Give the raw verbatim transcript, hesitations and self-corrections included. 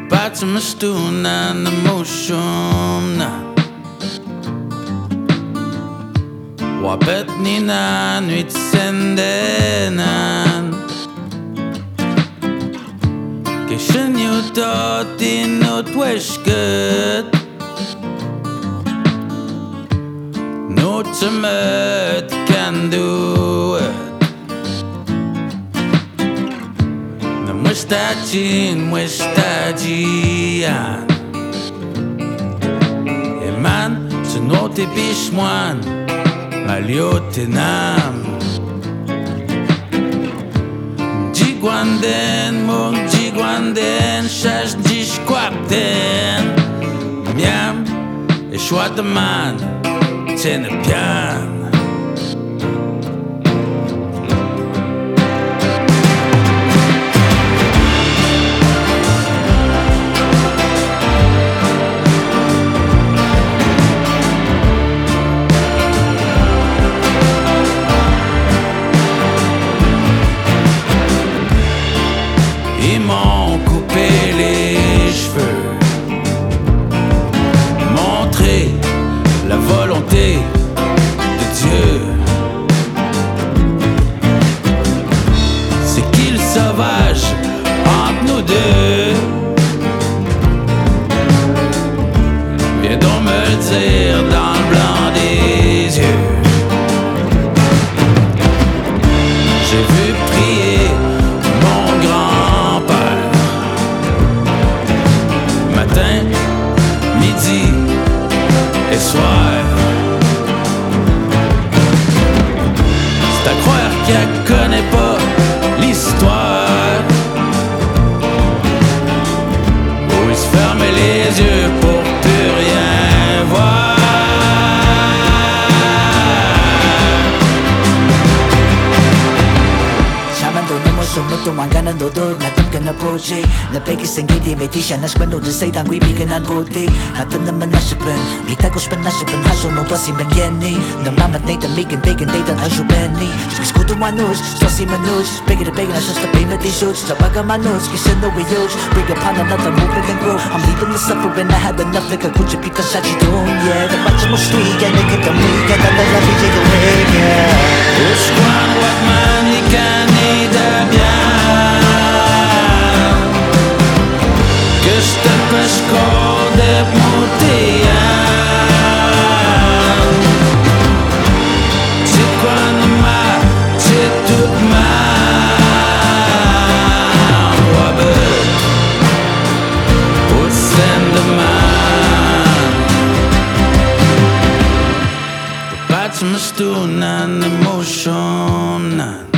Bate me stuna na motion Wabet ni na nuit sendenan Kishin you tot in not weshket No to met can do it Na mustachin mustachian E man se no te bishmoan Maliotenam Jiguanden mong jiguanden Shash jishquapten Miam e shwataman Tene pian Ils m'ont coupé les cheveux, montré la volonté de Dieu. C'est qu'il sauvage entre nous deux. Viens donc me le dire dans le blanc des yeux. J'ai vu prier mon grand-père matin, midi et soir. C'est à croire qu'elle connaît pas l'histoire. Où il se fermait les yeux pour plus rien voir. Tumanganan dodod, natam ka na proje Napekis ang gidi, may di siya naspano Din sa'y tangwi, biganan bote Natam naman na siya Mitagos pa na siya Haso no pasi man yeni Namamat na itamigan, bacon, data na siya penny Skuto manus, swasi manus Bigger to bigger, na siya stapay na t-shirts Tabaga manus, kisa no we use Bring upon another movement and grow I'm leaving the suffering, I had enough Like a kucha pita sa chidong, yeah The batch mo street, yeah, nakikami Kaya talaga, B J go away, yeah Ushkwan wak man ikani dabyan Gështë për shkode mutian Që kwanë ma, që tut ma Wabët, usen dëman Të pacë më stunan në moshon